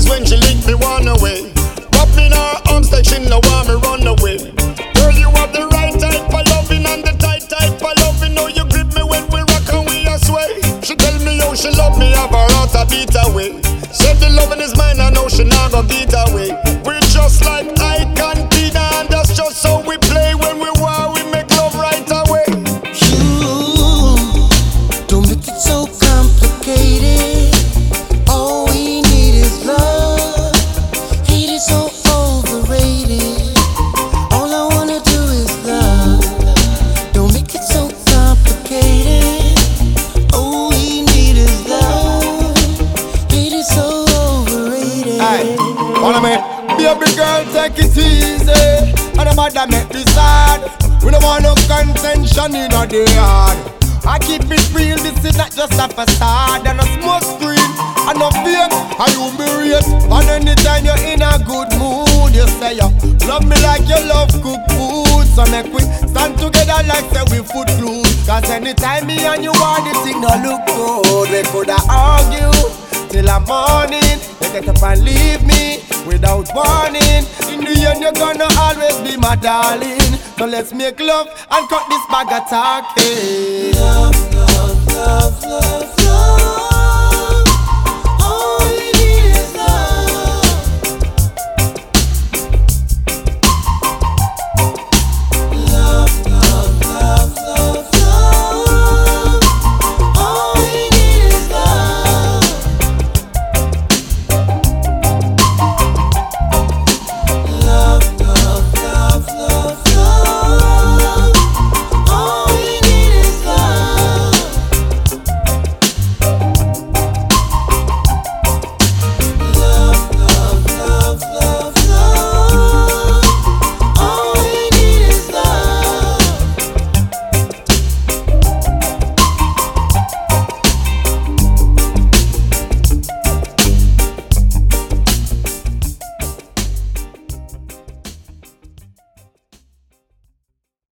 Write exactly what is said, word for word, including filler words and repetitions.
when she lick me one away. Up in her arms like she no want me run away. Girl, you have the right type of loving and the tight type of loving. Know you grip me when we rock and we a sway. She tell me how she love me, have her heart a beat away. Said the loving is mine, I know she not gonna beat away. We're just like Ike and Tina, and that's just how we play. When we war, we make love right away. You don't make it so complicated. All we need is love. Hate is so overrated. All I wanna do is love. Don't make it so complicated. All we need is love. Hate is so overrated. Aye, follow me. Baby girl, take it easy. And the mother make this hard. We don't want no contention in the yard. I keep it real, this is not just a facade. And a smoke screen, and no fake, I humiliate. And anytime you're in a good mood, you say you love me like you love cook food. So make we stand together like say we foot glue. Cause anytime me and you want the thing no look good. We coulda argue till the morning. You get up and leave me without warning. In the end you're gonna always be my darling. So let's make love and cut this bag of talking. Love, love, love, love.